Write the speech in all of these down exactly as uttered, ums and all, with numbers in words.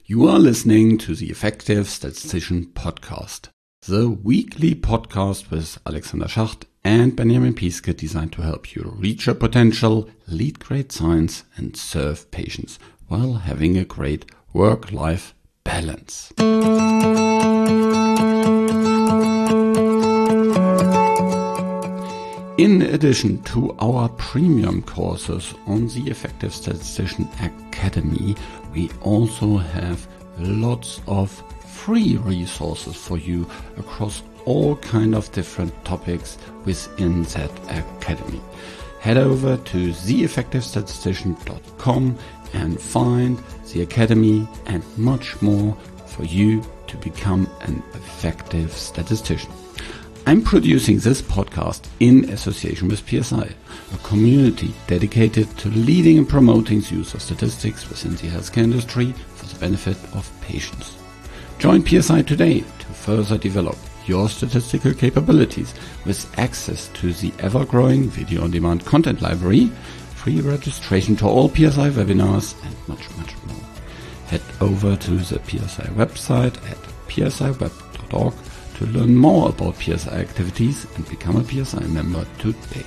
You are listening to the Effective Statistician Podcast, the weekly podcast with Alexander Schacht and Benjamin Piske designed to help you reach your potential, lead great science, and serve patients while having a great work-life balance. In addition to our premium courses on the Effective Statistician Academy, we also have lots of free resources for you across all kind of different topics within that academy. Head over to the effective statistician dot com and find the academy and much more for you to become an effective statistician. I'm producing this podcast in association with P S I, a community dedicated to leading and promoting the use of statistics within the healthcare industry for the benefit of patients. Join P S I today to further develop your statistical capabilities with access to the ever-growing video-on-demand content library, free registration to all P S I webinars, and much, much more. Head over to the P S I website at p s i web dot org to learn more about P S I activities and become a P S I member today.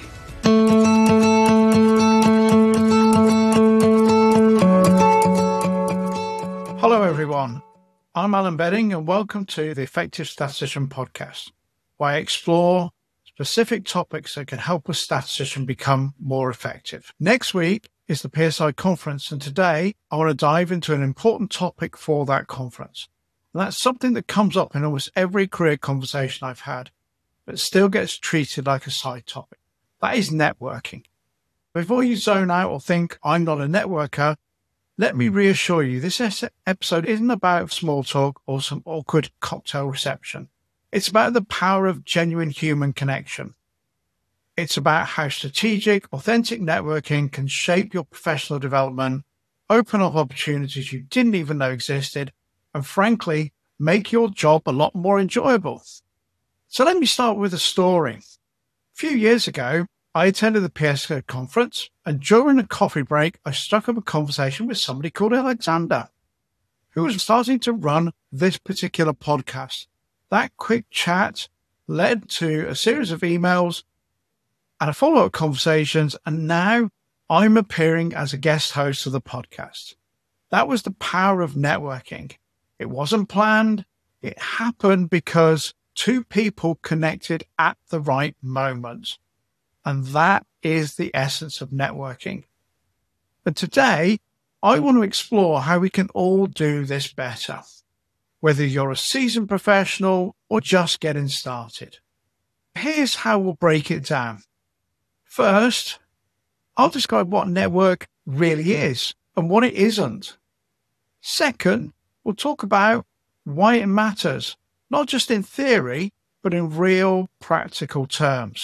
Hello everyone, I'm Alan Bedding and welcome to the Effective Statistician Podcast, where I explore specific topics that can help a statistician become more effective. Next week is the P S I conference, and today I want to dive into an important topic for that conference. And that's something that comes up in almost every career conversation I've had, but still gets treated like a side topic. That is networking. Before you zone out or think I'm not a networker, let me reassure you this episode isn't about small talk or some awkward cocktail reception. It's about the power of genuine human connection. It's about how strategic, authentic networking can shape your professional development, open up opportunities you didn't even know existed, and frankly, make your job a lot more enjoyable. So let me start with a story. A few years ago, I attended the P S I conference, and during a coffee break, I struck up a conversation with somebody called Alexander, who was starting to run this particular podcast. That quick chat led to a series of emails and a follow-up conversations, and now I'm appearing as a guest host of the podcast. That was the power of networking. It wasn't planned. It happened because two people connected at the right moment. And that is the essence of networking. But today, I want to explore how we can all do this better, whether you're a seasoned professional or just getting started. Here's how we'll break it down. First, I'll describe what network really is and what it isn't. Second, we'll talk about why it matters, not just in theory, but in real practical terms.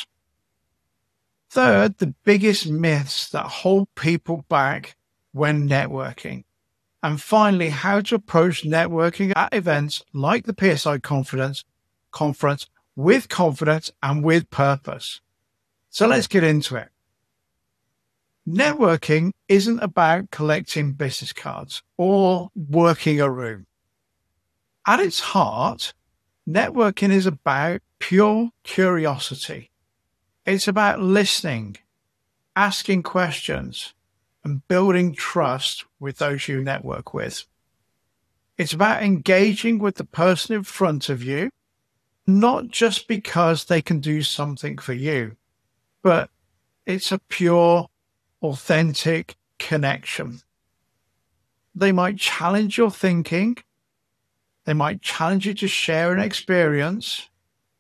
Third, the biggest myths that hold people back when networking. And finally, how to approach networking at events like the P S I conference, conference with confidence and with purpose. So let's get into it. Networking isn't about collecting business cards or working a room. At its heart, networking is about pure curiosity. It's about listening, asking questions, and building trust with those you network with. It's about engaging with the person in front of you, not just because they can do something for you, but it's a pure, authentic connection. They might challenge your thinking. They might challenge you to share an experience.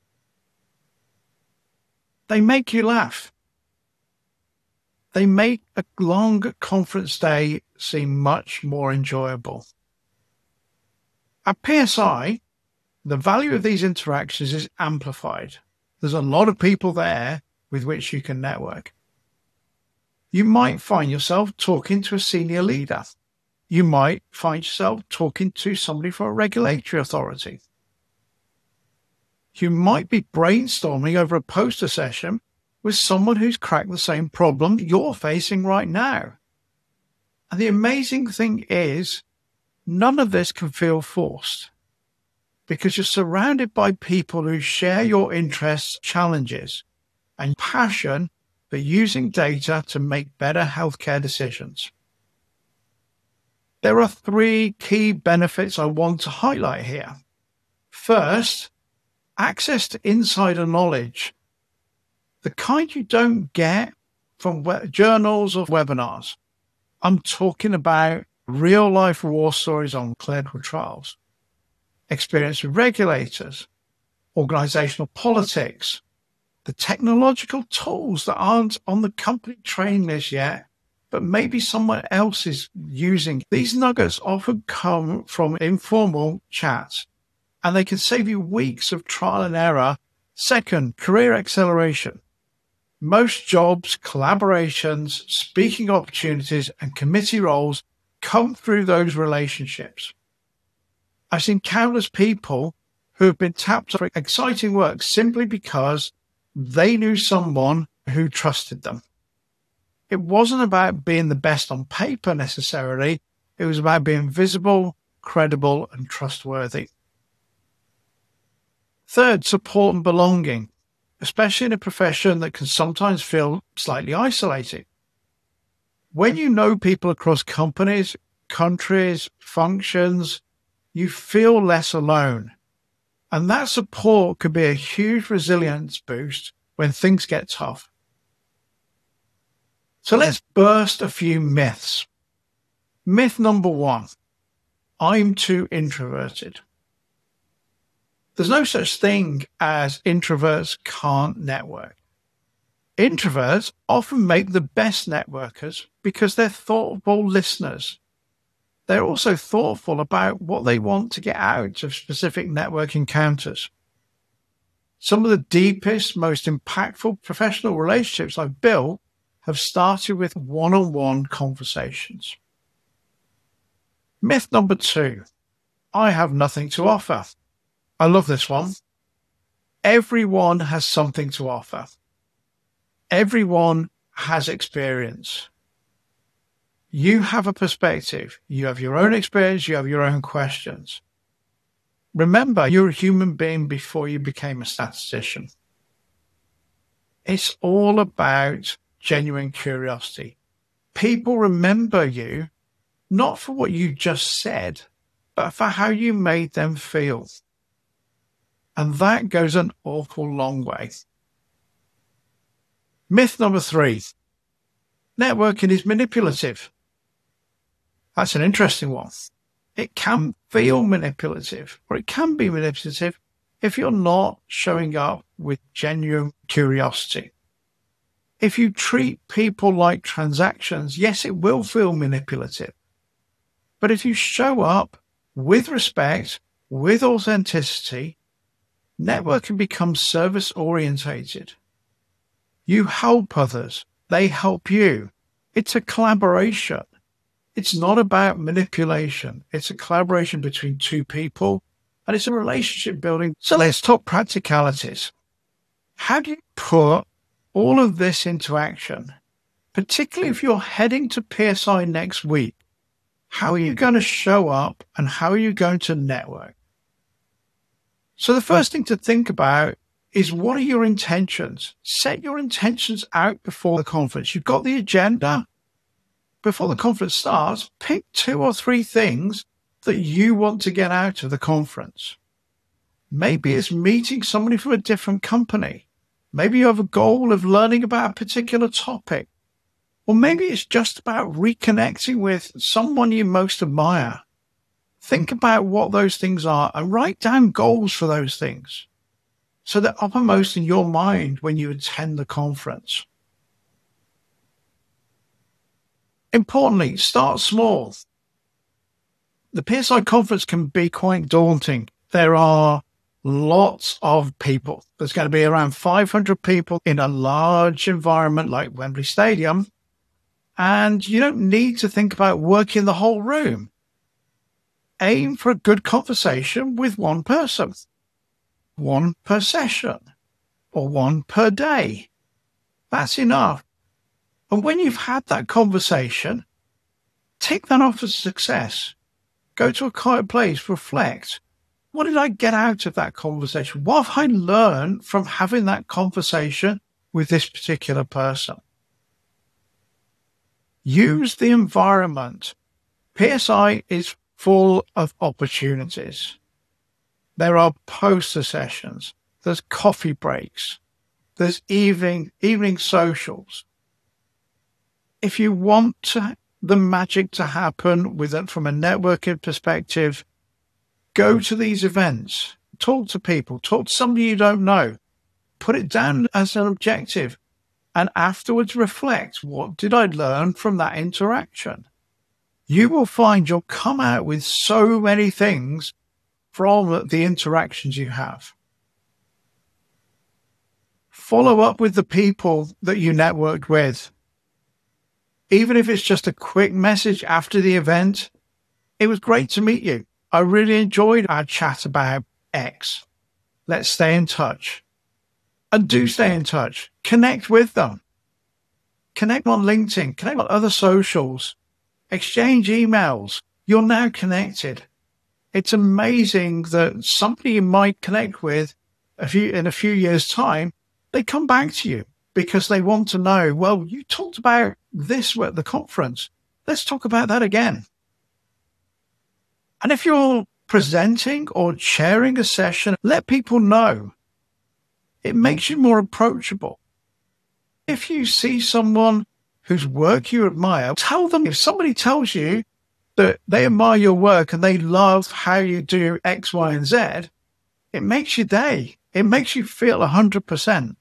They make you laugh. They make a long conference day seem much more enjoyable. At P S I, the value of these interactions is amplified. There's a lot of people there with which you can network. You might find yourself talking to a senior leader. You might find yourself talking to somebody from a regulatory authority. You might be brainstorming over a poster session with someone who's cracked the same problem you're facing right now. And the amazing thing is, none of this can feel forced because you're surrounded by people who share your interests, challenges, and passion for using data to make better healthcare decisions. There are three key benefits I want to highlight here. First, access to insider knowledge, the kind you don't get from we- journals or webinars. I'm talking about real-life war stories on clinical trials, experience with regulators, organizational politics, the technological tools that aren't on the company training list yet, but maybe someone else is using. These nuggets often come from informal chats, and they can save you weeks of trial and error. Second, career acceleration. Most jobs, collaborations, speaking opportunities, and committee roles come through those relationships. I've seen countless people who have been tapped for exciting work simply because they knew someone who trusted them. It wasn't about being the best on paper necessarily. It was about being visible, credible, and trustworthy. Third, support and belonging, especially in a profession that can sometimes feel slightly isolated. When you know people across companies, countries, functions, you feel less alone. And that support could be a huge resilience boost when things get tough. So let's burst a few myths. Myth number one, I'm too introverted. There's no such thing as introverts can't network. Introverts often make the best networkers because they're thoughtful listeners. They're also thoughtful about what they want to get out of specific network encounters. Some of the deepest, most impactful professional relationships I've built have started with one-on-one conversations. Myth number two, I have nothing to offer. I love this one. Everyone has something to offer. Everyone has experience. You have a perspective. You have your own experience. You have your own questions. Remember, you're a human being before you became a statistician. It's all about genuine curiosity. People remember you not for what you just said, but for how you made them feel. And that goes an awful long way. Myth number three, networking is manipulative. That's an interesting one. It can feel manipulative, or it can be manipulative if you're not showing up with genuine curiosity. If you treat people like transactions, yes, it will feel manipulative. But if you show up with respect, with authenticity, networking becomes service-orientated. You help others. They help you. It's a collaboration. It's not about manipulation. It's a collaboration between two people, and it's a relationship building. So let's talk practicalities. How do you put all of this into action? Particularly if you're heading to P S I next week, how are you going to show up and how are you going to network? So the first thing to think about is, what are your intentions? Set your intentions out before the conference. You've got the agenda. Before the conference starts, pick two or three things that you want to get out of the conference. Maybe it's meeting somebody from a different company. Maybe you have a goal of learning about a particular topic. Or maybe it's just about reconnecting with someone you most admire. Think about what those things are and write down goals for those things, so they're uppermost in your mind when you attend the conference. Importantly, start small. The P S I conference can be quite daunting. There are lots of people. There's going to be around five hundred people in a large environment like Wembley Stadium. And you don't need to think about working the whole room. Aim for a good conversation with one person. One per session. Or one per day. That's enough. And when you've had that conversation, tick that off as a success. Go to a quiet place, reflect. What did I get out of that conversation? What have I learned from having that conversation with this particular person? Use the environment. P S I is full of opportunities. There are poster sessions. There's coffee breaks. There's evening, evening socials. If you want to, the magic to happen with it from a networking perspective, go to these events, talk to people, talk to somebody you don't know, put it down as an objective, and afterwards reflect, what did I learn from that interaction? You will find you'll come out with so many things from the interactions you have. Follow up with the people that you networked with. Even if it's just a quick message after the event, it was great to meet you. I really enjoyed our chat about X. Let's stay in touch. And do stay in touch. Connect with them. Connect on LinkedIn. Connect on other socials. Exchange emails. You're now connected. It's amazing that somebody you might connect with a few, in a few years' time, they come back to you because they want to know, well, you talked about this at the conference. Let's talk about that again. And if you're presenting or chairing a session, let people know. It makes you more approachable. If you see someone whose work you admire, tell them. If somebody tells you that they admire your work and they love how you do X, Y, and Z, it makes your day. It makes you feel one hundred percent.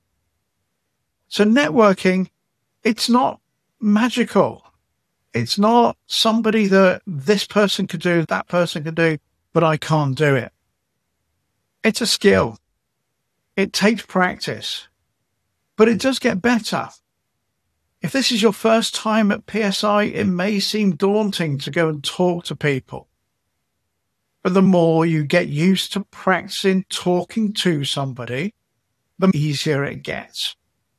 So networking, it's not magical. It's not somebody that this person could do, that person could do, but I can't do it. It's a skill. It takes practice, but it does get better. If this is your first time at P S I, it may seem daunting to go and talk to people. But the more you get used to practicing talking to somebody, the easier it gets.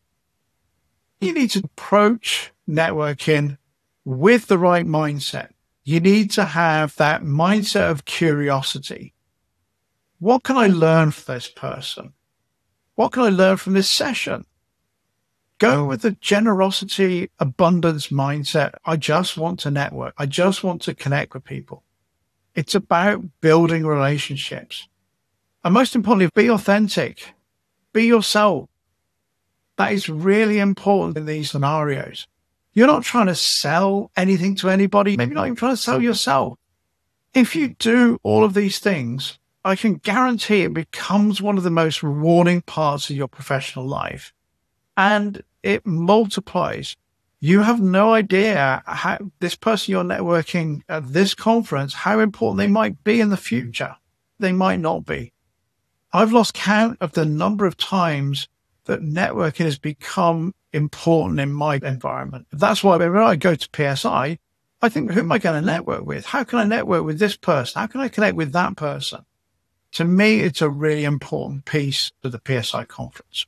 You need to approach networking with the right mindset. You need to have that mindset of curiosity. What can I learn from this person? What can I learn from this session? Go with the generosity, abundance mindset. I just want to network. I just want to connect with people. It's about building relationships. And most importantly, be authentic. Be yourself. That is really important in these scenarios. You're not trying to sell anything to anybody, maybe not even trying to sell yourself. If you do all of these things, I can guarantee it becomes one of the most rewarding parts of your professional life. And it multiplies. You have no idea how this person you're networking at this conference, how important they might be in the future. They might not be. I've lost count of the number of times that networking has become important in my environment. That's why when I go to P S I, I think, who am I going to network with? How can I network with this person? How can I connect with that person? To me, it's a really important piece of the P S I conference.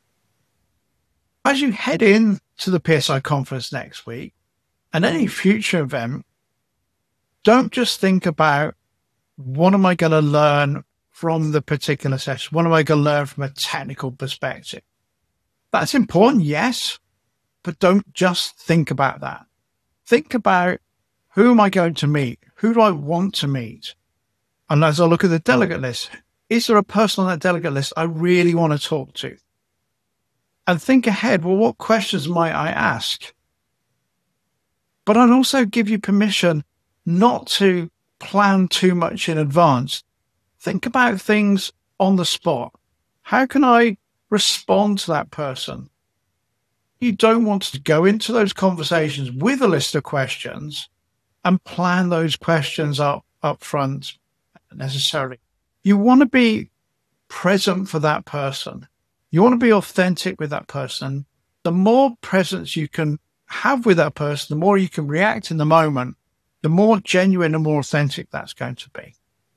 As you head in to the P S I conference next week and any future event, don't just think about, what am I going to learn from the particular session? What am I going to learn from a technical perspective? That's important, yes, but don't just think about that. Think about, who am I going to meet? Who do I want to meet? And as I look at the delegate list, is there a person on that delegate list I really want to talk to? And think ahead, well, what questions might I ask? But I'd also give you permission not to plan too much in advance. Think about things on the spot. How can I respond to that person? You don't want to go into those conversations with a list of questions and plan those questions up, up front necessarily. You want to be present for that person. You want to be authentic with that person. The more presence you can have with that person, the more you can react in the moment, the more genuine and more authentic that's going to be.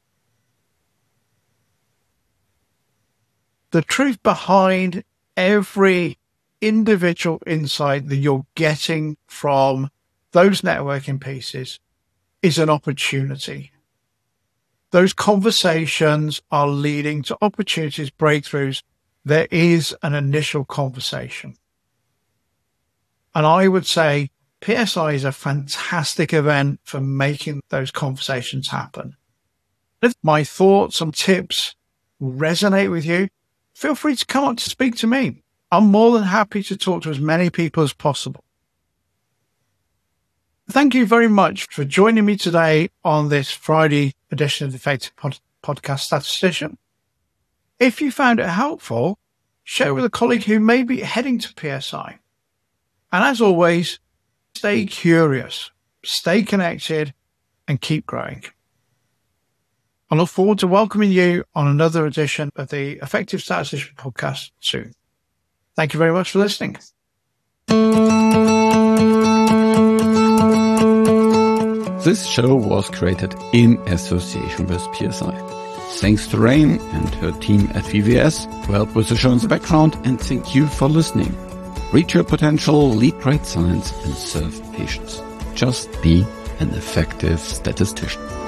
The truth behind every individual insight that you're getting from those networking pieces is an opportunity. Those conversations are leading to opportunities, breakthroughs. There is an initial conversation. And I would say P S I is a fantastic event for making those conversations happen. If my thoughts and tips resonate with you, feel free to come up to speak to me. I'm more than happy to talk to as many people as possible. Thank you very much for joining me today on this Friday edition of the Effective Pod- Podcast Statistician. If you found it helpful, share it with a colleague who may be heading to P S I. And as always, stay curious, stay connected, and keep growing. I look forward to welcoming you on another edition of the Effective Statistician Podcast soon. Thank you very much for listening. This show was created in association with P S I. Thanks to Rain and her team at V V S who helped with the show in the background, and thank you for listening. Reach your potential, lead great science, and serve patients. Just be an effective statistician.